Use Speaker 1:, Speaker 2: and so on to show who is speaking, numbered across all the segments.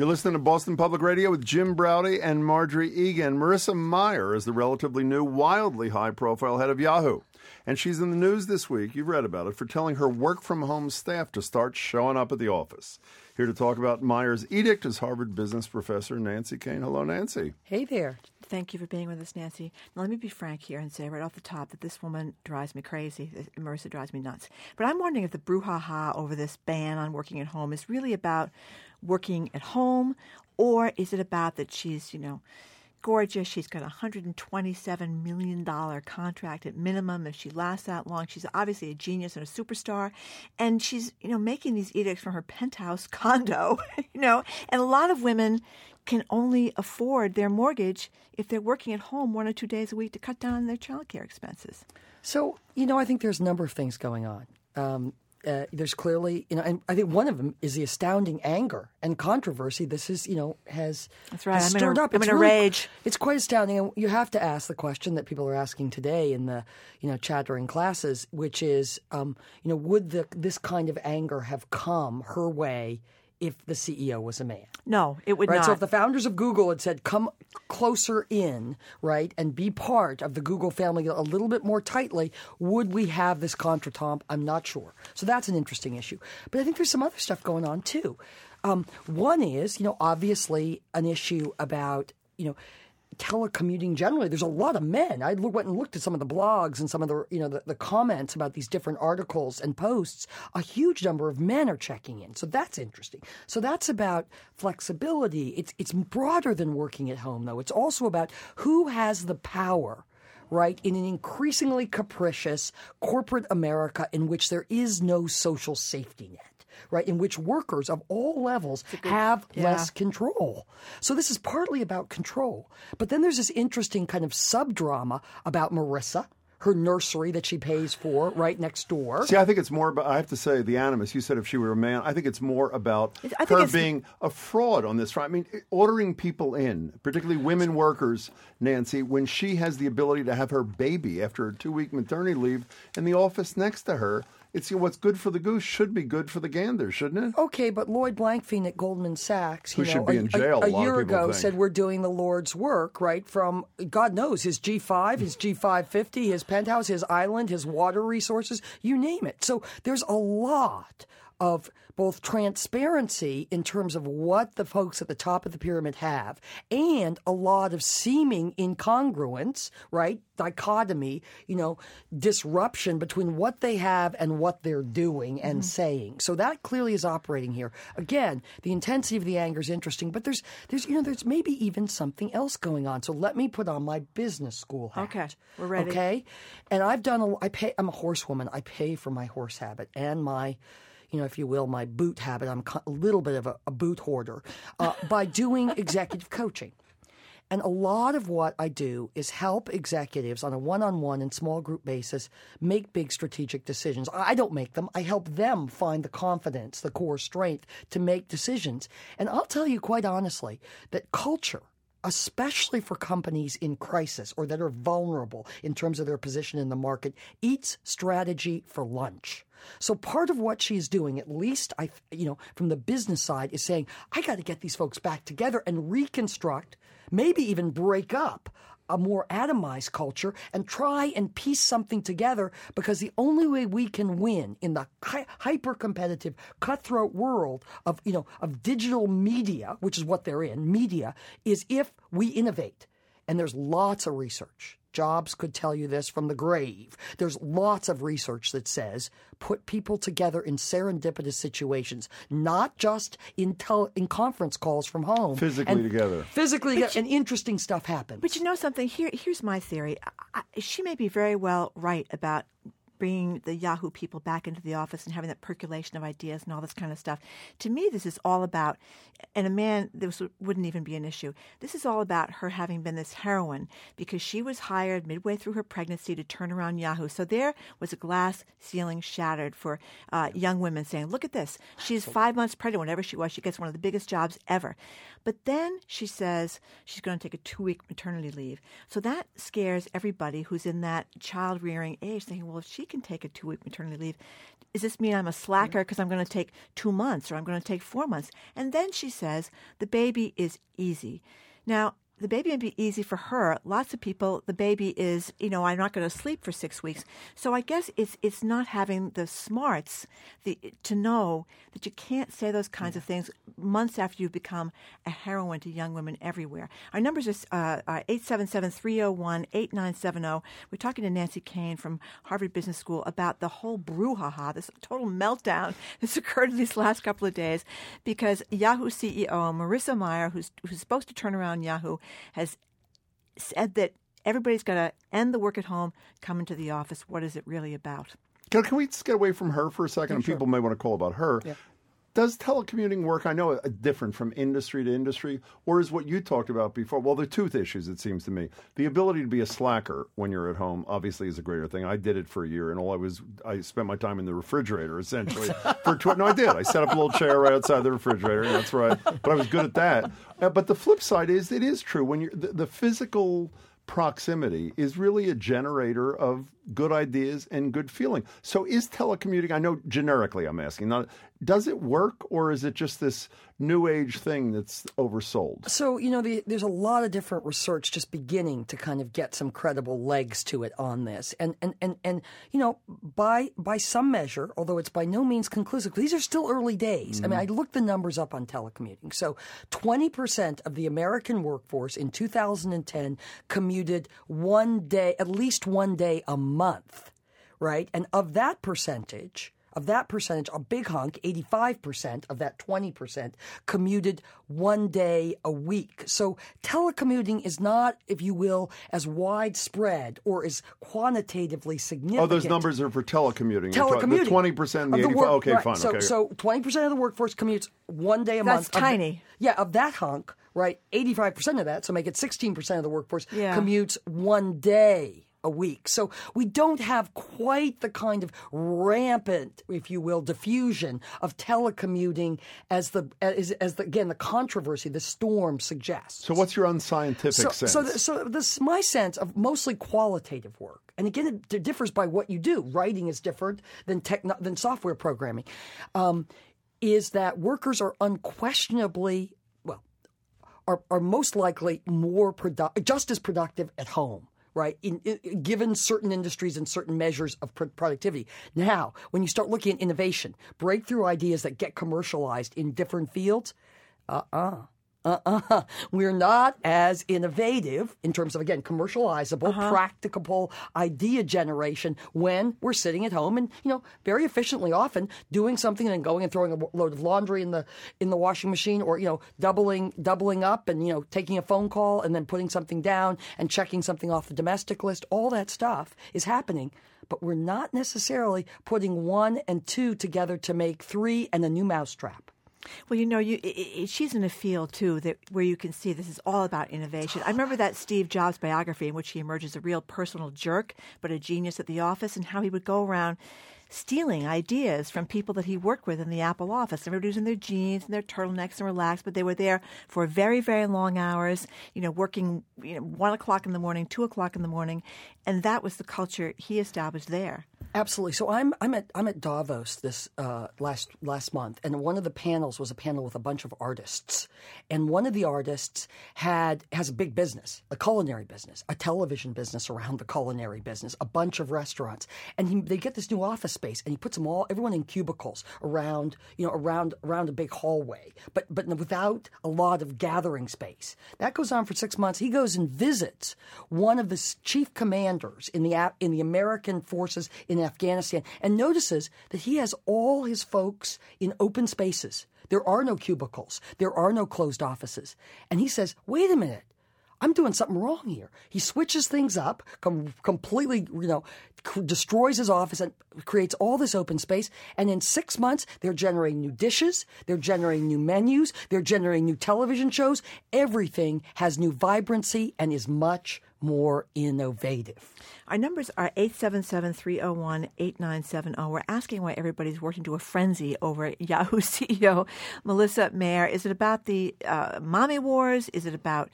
Speaker 1: You're listening to Boston Public Radio with Jim Braude and Marjorie Egan. Marissa Mayer is the relatively new, wildly high-profile head of Yahoo. And she's in the news this week, you've read about it, for telling her work-from-home staff to start showing up at the office. Here to talk about Mayer's edict is Harvard business professor Nancy Koehn. Hello, Nancy.
Speaker 2: Hey there.
Speaker 3: Thank you for being with us, Nancy. Now, let me be frank here and say right off the top that this woman drives me crazy. Marissa drives me nuts. But I'm wondering if the brouhaha over this ban on working at home is really about working at home, or is it about that she's, gorgeous. She's got a $127 million contract at minimum. If she lasts that long, she's obviously a genius and a superstar. And she's, making these edicts from her penthouse condo, and a lot of women can only afford their mortgage if they're working at home 1 or 2 days a week to cut down on their child care expenses.
Speaker 2: So, I think there's a number of things going on. There's clearly, and I think one of them is the astounding anger and controversy this is, has stirred up.
Speaker 3: I'm in a rage.
Speaker 2: It's quite astounding. And you have to ask the question that people are asking today in the, chattering classes, which is, would this kind of anger have come her way if the CEO was a man?
Speaker 3: No, it would not.
Speaker 2: So if the founders of Google had said, come closer in, right, and be part of the Google family a little bit more tightly, would we have this contretemps? I'm not sure. So that's an interesting issue. But I think there's some other stuff going on, too. One is, obviously an issue about, telecommuting generally. There's a lot of men. I went and looked at some of the blogs and some of the the comments about these different articles and posts. A huge number of men are checking in, so that's interesting. So that's about flexibility. It's broader than working at home, though. It's also about who has the power, right, in an increasingly capricious corporate America in which there is no social safety net. Right, in which workers of all levels have less control. So this is partly about control. But then there's this interesting kind of subdrama about Marissa, her nursery that she pays for right next door.
Speaker 1: See, I think it's more about, I have to say, the animus. You said if she were a man. I think it's more about her being a fraud on this front. I mean, ordering people in, particularly women workers, Nancy, when she has the ability to have her baby after a 2-week maternity leave in the office next to her. It's what's good for the goose should be good for the gander, shouldn't it?
Speaker 2: Okay, but Lloyd Blankfein at Goldman Sachs,
Speaker 1: who should be in jail,
Speaker 2: a year ago said we're doing the Lord's work, right? From God knows his G5, his G550, his penthouse, his island, his water resources, you name it. So there's a lot of both transparency in terms of what the folks at the top of the pyramid have and a lot of seeming incongruence, right? Dichotomy, disruption between what they have and what they're doing and saying. So that clearly is operating here. Again, the intensity of the anger is interesting, but there's maybe even something else going on. So let me put on my business school hat.
Speaker 3: Okay, we're ready.
Speaker 2: Okay? And I'm a horsewoman. I pay for my horse habit and my if you will, my boot habit. I'm a little bit of a boot hoarder by doing executive coaching. And a lot of what I do is help executives on a one-on-one and small group basis make big strategic decisions. I don't make them. I help them find the confidence, the core strength to make decisions. And I'll tell you quite honestly that culture, especially for companies in crisis or that are vulnerable in terms of their position in the market, eats strategy for lunch. So part of what she's doing, at least from the business side, is saying, I got to get these folks back together and reconstruct, maybe even break up a more atomized culture and try and piece something together, because the only way we can win in the hyper-competitive, cutthroat world of digital media, which is what they're in, media, is if we innovate. And there's lots of research. Jobs could tell you this from the grave. There's lots of research that says put people together in serendipitous situations, not just in conference calls from home.
Speaker 1: Physically together,
Speaker 2: and interesting stuff happens.
Speaker 3: But you know something? Here's my theory. She may be very well right about bringing the Yahoo people back into the office and having that percolation of ideas and all this kind of stuff. To me, this is all about, and a man, this wouldn't even be an issue. This is all about her having been this heroine because she was hired midway through her pregnancy to turn around Yahoo. So there was a glass ceiling shattered for young women saying, look at this. She's 5 months pregnant, whatever she was. She gets one of the biggest jobs ever. But then she says she's going to take a 2-week maternity leave. So that scares everybody who's in that child-rearing age, thinking, well, if she can take a 2-week maternity leave. Does this mean I'm a slacker because I'm going to take 2 months or I'm going to take 4 months? And then she says the baby is easy. Now, the baby may be easy for her. Lots of people, the baby is, I'm not going to sleep for 6 weeks. So I guess it's not having the smarts to know that you can't say those kinds of things months after you've become a heroine to young women everywhere. Our numbers are 877-301-8970. We're talking to Nancy Koehn from Harvard Business School about the whole brouhaha, this total meltdown that's occurred in these last couple of days because Yahoo CEO Marissa Mayer, who's supposed to turn around Yahoo, has said that everybody's got to end the work at home, come into the office. What is it really about?
Speaker 1: Can we just get away from her for a second? And people may want to call about her. Yeah. Does telecommuting work, I know, different from industry to industry, or is what you talked about before? Well, there are two issues, it seems to me. The ability to be a slacker when you're at home, obviously, is a greater thing. I did it for a year, and I spent my time in the refrigerator, essentially. No, I did. I set up a little chair right outside the refrigerator, and that's right. But I was good at that. But the flip side is, it is true. When the physical proximity is really a generator of good ideas and good feeling. So is telecommuting, I know generically I'm asking, does it work, or is it just this new age thing that's oversold?
Speaker 2: So, there's a lot of different research just beginning to kind of get some credible legs to it on this. And by some measure, although it's by no means conclusive, these are still early days. Mm-hmm. I mean, I looked the numbers up on telecommuting. So 20% of the American workforce in 2010 commuted at least one day a month, right? And of that percentage, a big hunk, 85% of that 20%, commuted one day a week. So telecommuting is not, if you will, as widespread or as quantitatively significant.
Speaker 1: Oh, those numbers are for telecommuting. The 20% and the 85%. Okay,
Speaker 2: right.
Speaker 1: fine.
Speaker 2: So 20% of the workforce commutes one day a month.
Speaker 3: That's tiny.
Speaker 2: Of that hunk, right, 85% of that, so make it 16% of the workforce, commutes one day a week. So we don't have quite the kind of rampant, if you will, diffusion of telecommuting as the controversy, the storm suggests.
Speaker 1: So what's your unscientific sense?
Speaker 2: So this my sense of mostly qualitative work, and again it differs by what you do. Writing is different than software programming. Is that workers are unquestionably are most likely just as productive at home. Right, given certain industries and certain measures of productivity. Now, when you start looking at innovation, breakthrough ideas that get commercialized in different fields, we're not as innovative in terms of, again, commercializable, practicable idea generation when we're sitting at home and, very efficiently often doing something and then going and throwing a load of laundry in the washing machine, or, doubling up and, taking a phone call and then putting something down and checking something off the domestic list. All that stuff is happening, but we're not necessarily putting 1 and 2 together to make 3 and a new mousetrap.
Speaker 3: Well, she's in a field, too, where you can see this is all about innovation. I remember that Steve Jobs biography in which he emerges as a real personal jerk, but a genius at the office, and how he would go around stealing ideas from people that he worked with in the Apple office. Everybody was in their jeans and their turtlenecks and relaxed, but they were there for very, very long hours, working 1 o'clock in the morning, 2 o'clock in the morning, and that was the culture he established there.
Speaker 2: Absolutely. So I'm at Davos this last month, and one of the panels was a panel with a bunch of artists, and one of the artists has a big business, a culinary business, a television business around the culinary business, a bunch of restaurants, and they get this new office space, and he puts everyone in cubicles around a big hallway, but without a lot of gathering space. That goes on for 6 months. He goes and visits one of the chief commanders in the American forces in Afghanistan, and notices that he has all his folks in open spaces. There are no cubicles. There are no closed offices. And he says, wait a minute, I'm doing something wrong here. He switches things up, completely, destroys his office and creates all this open space. And in 6 months, they're generating new dishes. They're generating new menus. They're generating new television shows. Everything has new vibrancy and is much more innovative.
Speaker 3: Our numbers are 877-301-8970. We're asking why everybody's working to a frenzy over Yahoo CEO Melissa Mayer. Is it about the mommy wars? Is it about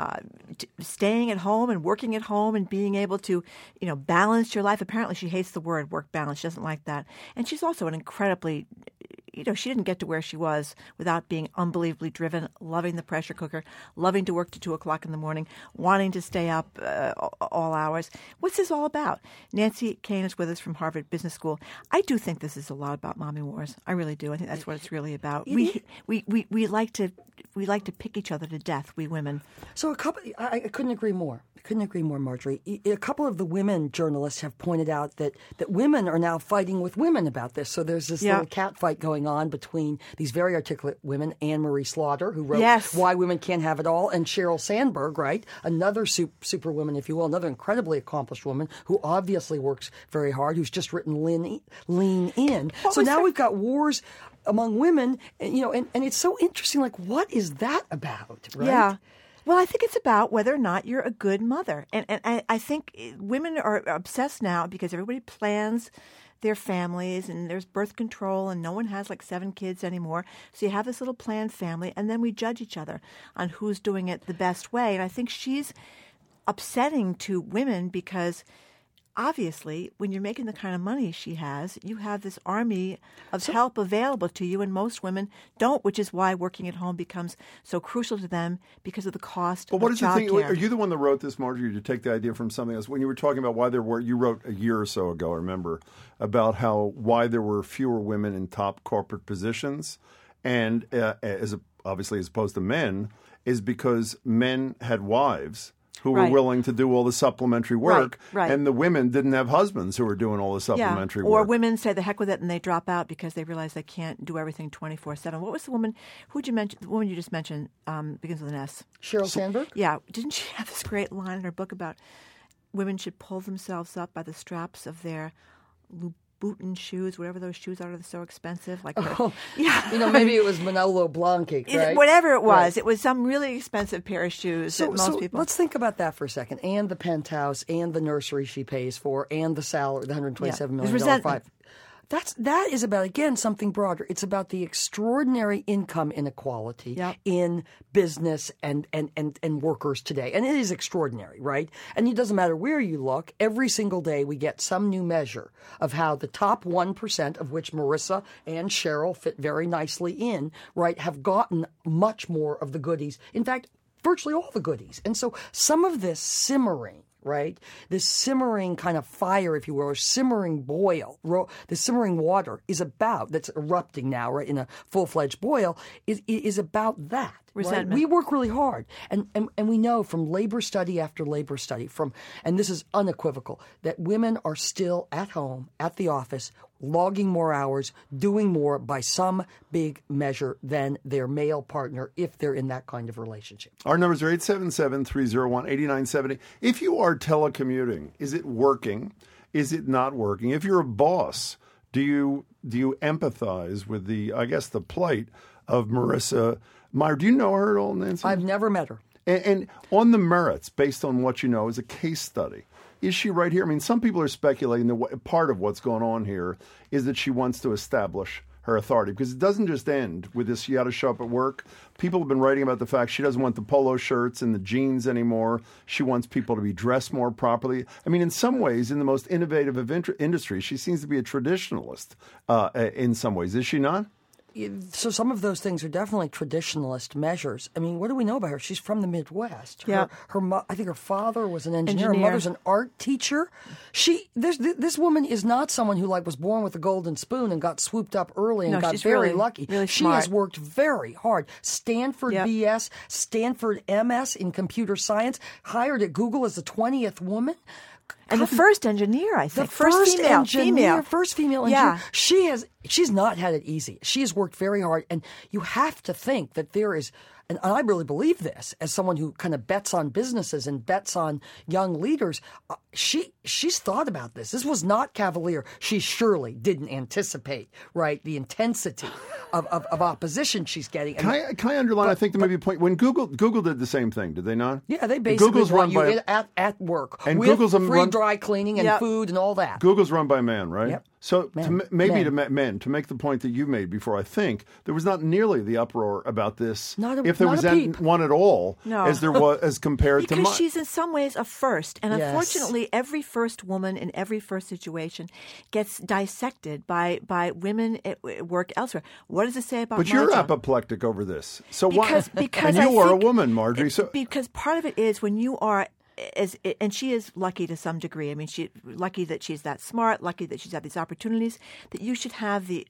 Speaker 3: staying at home and working at home and being able to, balance your life? Apparently she hates the word work balance. She doesn't like that. And she's also an incredibly... she didn't get to where she was without being unbelievably driven, loving the pressure cooker, loving to work to 2 o'clock in the morning, wanting to stay up all hours. What's this all about? Nancy Koehn is with us from Harvard Business School. I do think this is a lot about mommy wars. I really do. I think that's what it's really about. We like to pick each other to death, we women.
Speaker 2: So I couldn't agree more. Marjorie. A couple of the women journalists have pointed out that women are now fighting with women about this. So there's this little cat fight going on between these very articulate women, Anne-Marie Slaughter, who wrote Why Women Can't Have It All, and Sheryl Sandberg, right? Another superwoman, if you will, another incredibly accomplished woman who obviously works very hard, who's just written Lean In. So now we've got wars among women, and it's so interesting, like, what is that about, right?
Speaker 3: Yeah. Well, I think it's about whether or not you're a good mother. And I think women are obsessed now because everybody plans their families and there's birth control and no one has like 7 kids anymore. So you have this little planned family and then we judge each other on who's doing it the best way. And I think she's upsetting to women because obviously, when you're making the kind of money she has, you have this army of help available to you, and most women don't, which is why working at home becomes so crucial to them because of the cost of
Speaker 1: what is the thing?
Speaker 3: childcare.
Speaker 1: Are you the one that wrote this, Marjorie, or did you take the idea from something else? When you were talking about why there were, you wrote a year or so ago, I remember, about why there were fewer women in top corporate positions, and obviously as opposed to men, is because men had wives who were willing to do all the supplementary work, and the women didn't have husbands who were doing all the supplementary work.
Speaker 3: Or women say the heck with it and they drop out because they realize they can't do everything 24/7. What was the woman, who'd you mention, the woman you just mentioned, begins with an S?
Speaker 2: Sheryl Sandberg?
Speaker 3: Yeah. Didn't she have this great line in her book about women should pull themselves up by the straps of their Louboutin shoes, whatever those shoes are, they're so expensive.
Speaker 2: Maybe it was Manolo Blahnik, right?
Speaker 3: Whatever it was, it was some really expensive pair of shoes that most people.
Speaker 2: Let's think about that for a second. And the penthouse, and the nursery she pays for, and the salary, the $127 million five. That is about, again, something broader. It's about the extraordinary income inequality in business and workers today. And it is extraordinary, right? And it doesn't matter where you look. Every single day we get some new measure of how the top 1%, of which Marissa and Sheryl fit very nicely in, right, have gotten much more of the goodies. In fact, virtually all the goodies. And so some of this simmering, right? This simmering kind of fire, if you will, or simmering boil, the simmering water that's erupting now, right, in a full-fledged boil, is about that. Right? We work really hard, and we know from labor study after labor study, and this is unequivocal, that women are still at home, at the office, logging more hours, doing more by some big measure than their male partner if they're in that kind of relationship.
Speaker 1: Our numbers are 877-301-8970. If you are telecommuting, is it working? Is it not working? If you're a boss, do you empathize with the plight of Marissa Mayer? Do you know her at all, Nancy?
Speaker 2: I've never met her.
Speaker 1: And on the merits, based on what you know, as a case study, is she right here? I mean, some people are speculating that part of what's going on here is that she wants to establish her authority, because it doesn't just end with this, you got to show up at work. People have been writing about the fact she doesn't want the polo shirts and the jeans anymore. She wants people to be dressed more properly. I mean, in some ways, in the most innovative of industries, she seems to be a traditionalist in some ways. Is she not?
Speaker 2: So some of those things are definitely traditionalist measures. I mean, what do we know about her? She's from the Midwest. I think her father was an engineer. Her mother's an art teacher. This woman is not someone who was born with a golden spoon and got swooped up early and got very lucky.
Speaker 3: Really
Speaker 2: she
Speaker 3: smart.
Speaker 2: Has worked very hard. Stanford BS, Stanford MS in computer science, hired at Google as the 20th woman.
Speaker 3: And the first engineer, I think.
Speaker 2: The first female engineer.
Speaker 3: Yeah.
Speaker 2: She's not had it easy. She has worked very hard. And you have to think that there is, and I really believe this as someone who kind of bets on businesses and bets on young leaders, she's thought about this. This was not cavalier. She surely didn't anticipate, right, the intensity of opposition she's getting.
Speaker 1: Can I underline? I think there may be a point when Google did the same thing. Did they not?
Speaker 2: Yeah, they basically
Speaker 1: Google's
Speaker 2: want
Speaker 1: run
Speaker 2: you
Speaker 1: by
Speaker 2: at work
Speaker 1: and
Speaker 2: with
Speaker 1: Google's
Speaker 2: free dry cleaning and food and all that.
Speaker 1: Google's run by men, right?
Speaker 2: Yep.
Speaker 1: So
Speaker 2: Men.
Speaker 1: to make the point that you made before, I think there was not nearly the uproar about this, if there was one at all, as there was as compared to mine.
Speaker 3: Because she's in some ways a first, and
Speaker 2: Yes.
Speaker 3: unfortunately, every first woman in every first situation gets dissected by women at work elsewhere. What does it say about?
Speaker 1: But
Speaker 3: my
Speaker 1: you're
Speaker 3: job?
Speaker 1: apoplectic over this, so
Speaker 3: because
Speaker 1: and you are a woman, Marjorie. So
Speaker 3: because part of it is when you are. And she is lucky to some degree. I mean, she's lucky that she's that smart, lucky that she's had these opportunities, that you should have the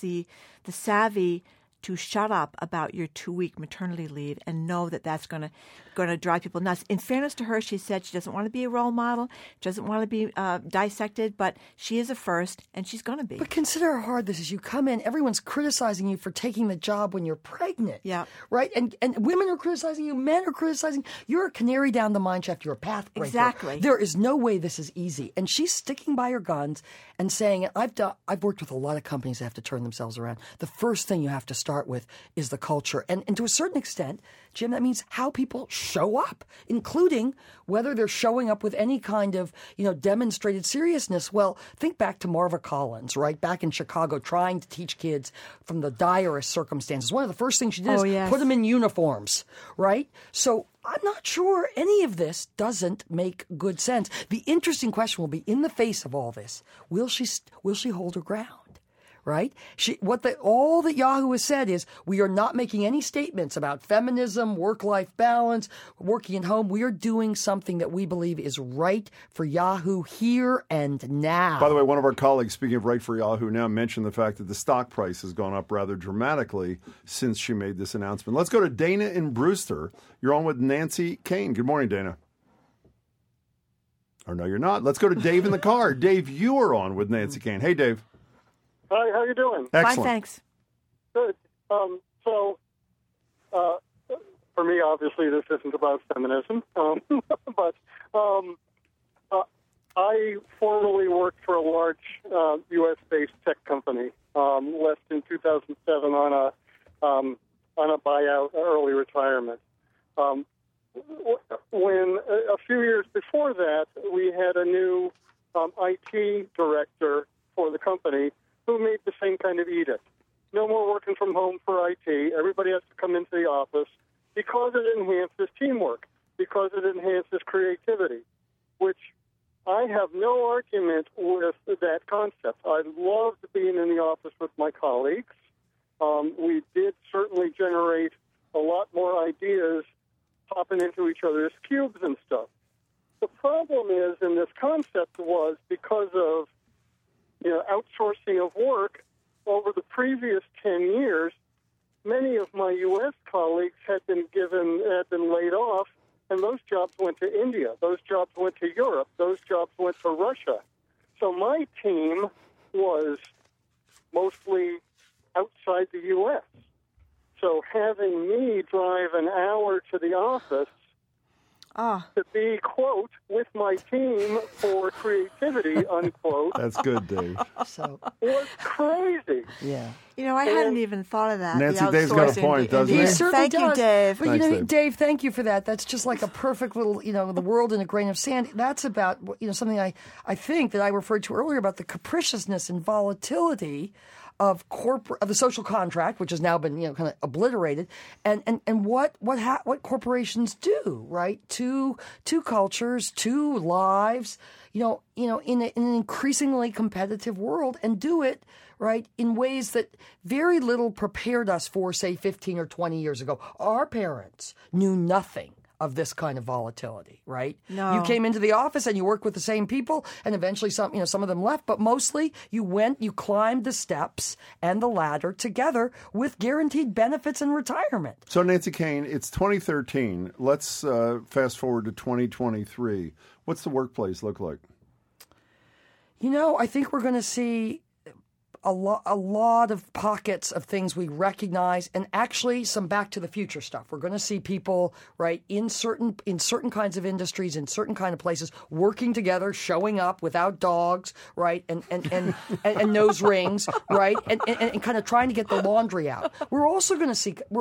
Speaker 3: savvy to shut up about your 2-week maternity leave and know that that's going to drive people nuts. In fairness to her, she said she doesn't want to be a role model, she doesn't want to be dissected, but she is a first, and she's going to be.
Speaker 2: But consider how hard this is. You come in, everyone's criticizing you for taking the job when you're pregnant.
Speaker 3: Yeah.
Speaker 2: Right? And women are criticizing you, men are criticizing. You're a canary down the mine shaft. You're a path breaker.
Speaker 3: Exactly.
Speaker 2: There is no way this is easy. And she's sticking by her guns and saying, I've worked with a lot of companies that have to turn themselves around. The first thing you have to start with is the culture. And to a certain extent, Jim, that means how people show up, including whether they're showing up with any kind of, demonstrated seriousness. Well, think back to Marva Collins, right? Back in Chicago, trying to teach kids from the direst circumstances. One of the first things she did is put them in uniforms, right? So I'm not sure any of this doesn't make good sense. The interesting question will be, in the face of all this, will she hold her ground? Right? All that Yahoo has said is, we are not making any statements about feminism, work-life balance, working at home. We are doing something that we believe is right for Yahoo here and now.
Speaker 1: By the way, one of our colleagues, speaking of right for Yahoo now, mentioned the fact that the stock price has gone up rather dramatically since she made this announcement. Let's go to Dana in Brewster. You're on with Nancy Kane. Good morning, Dana. Or no, you're not. Let's go to Dave in the car. Dave, you are on with Nancy Kane. Hey, Dave.
Speaker 4: Hi, how you doing?
Speaker 1: Excellent.
Speaker 3: Fine, thanks.
Speaker 4: Good. So, for me, obviously, this isn't about feminism, but I formerly worked for a large U.S.-based tech company, left in 2007 on a buyout, early retirement. When a few years before that, we had a new IT director for the company who made the same kind of edict. No more working from home for IT. Everybody has to come into the office because it enhances teamwork, because it enhances creativity, which I have no argument with that concept. I loved being in the office with my colleagues. We did certainly generate a lot more ideas popping into each other's cubes and stuff. The problem is, in this concept was because of outsourcing of work over the previous 10 years, many of my U.S. colleagues had been laid off, and those jobs went to India. Those jobs went to Europe. Those jobs went to Russia. So my team was mostly outside the U.S. So having me drive an hour to the office to be, quote, with my team for creativity, unquote.
Speaker 1: That's good, Dave.
Speaker 4: Was crazy.
Speaker 2: Yeah.
Speaker 3: I hadn't even thought of that.
Speaker 1: Nancy, Dave's got a point, doesn't he?
Speaker 2: He certainly
Speaker 3: Thank you,
Speaker 2: does.
Speaker 3: Dave.
Speaker 2: But
Speaker 1: Thanks,
Speaker 2: Dave, thank you for that. That's just like a perfect little, the world in a grain of sand. That's about, something I think that I referred to earlier about the capriciousness and volatility of the social contract, which has now been kind of obliterated, and what corporations do, right? Two cultures, two lives, in an increasingly competitive world, and do it right in ways that very little prepared us for, say, 15 or 20 years ago. Our parents knew nothing of this kind of volatility, right?
Speaker 3: No.
Speaker 2: You came into the office and you worked with the same people, and eventually some of them left, but mostly you climbed the steps and the ladder together with guaranteed benefits and retirement.
Speaker 1: So, Nancy Kane, it's 2013. Let's fast forward to 2023. What's the workplace look like?
Speaker 2: I think we're going to see a lot of pockets of things we recognize, and actually some Back to the Future stuff. We're going to see people, right, in certain kinds of industries, in certain kind of places, working together, showing up without dogs, right, and nose rings, right, and kind of trying to get the laundry out. We're also going to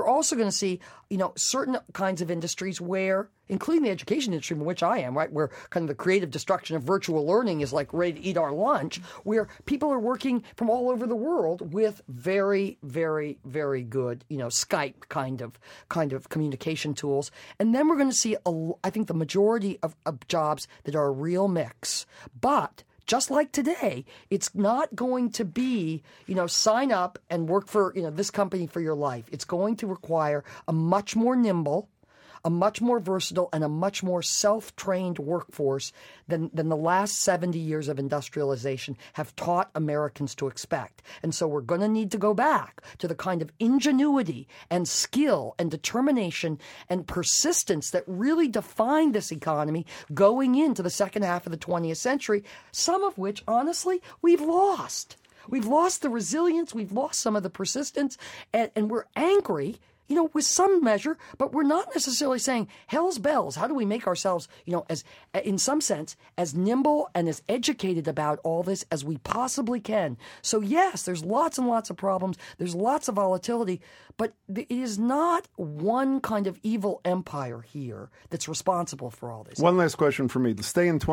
Speaker 2: see, certain kinds of industries where, including the education industry, in which I am, right, where kind of the creative destruction of virtual learning is like ready to eat our lunch, where people are working from all over the world with very, very, very good, Skype kind of communication tools. And then we're going to see, I think, the majority of jobs that are a real mix. But just like today, it's not going to be, sign up and work for, this company for your life. It's going to require a much more nimble, a much more versatile, and a much more self-trained workforce than the last 70 years of industrialization have taught Americans to expect. And so we're going to need to go back to the kind of ingenuity and skill and determination and persistence that really defined this economy going into the second half of the 20th century, some of which, honestly, we've lost. We've lost the resilience, we've lost some of the persistence, and we're angry, with some measure, but we're not necessarily saying, hell's bells, how do we make ourselves, as in some sense, as nimble and as educated about all this as we possibly can. So yes, there's lots and lots of problems, there's lots of volatility, but it is not one kind of evil empire here that's responsible for all this.
Speaker 1: One last question for me. Stay in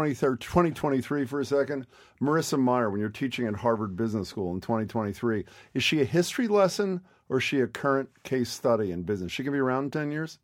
Speaker 1: 2023 for a second. Marissa Mayer, when you're teaching at Harvard Business School in 2023, is she a history lesson or is she a current case study in business? She can be around in 10 years?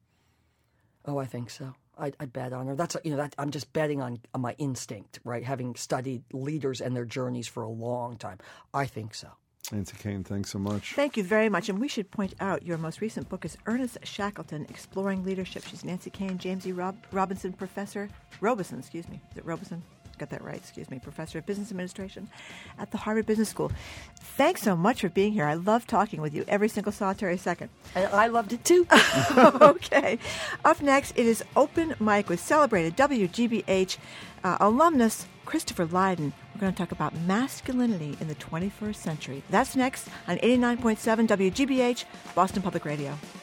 Speaker 2: Oh, I think so. I'd bet on her. That's I'm just betting on my instinct, right? Having studied leaders and their journeys for a long time. I think so.
Speaker 1: Nancy Koehn, thanks so much.
Speaker 3: Thank you very much. And we should point out your most recent book is Ernest Shackleton, Exploring Leadership. She's Nancy Koehn, James E. Robison, Robeson. Is it Robeson? Got that right, Professor of Business Administration at the Harvard Business School. Thanks so much for being here. I love talking with you every single solitary second.
Speaker 2: And I loved it too.
Speaker 3: Okay. Up next, it is Open Mic with celebrated WGBH alumnus Christopher Lydon. We're going to talk about masculinity in the 21st century. That's next on 89.7 WGBH, Boston Public Radio.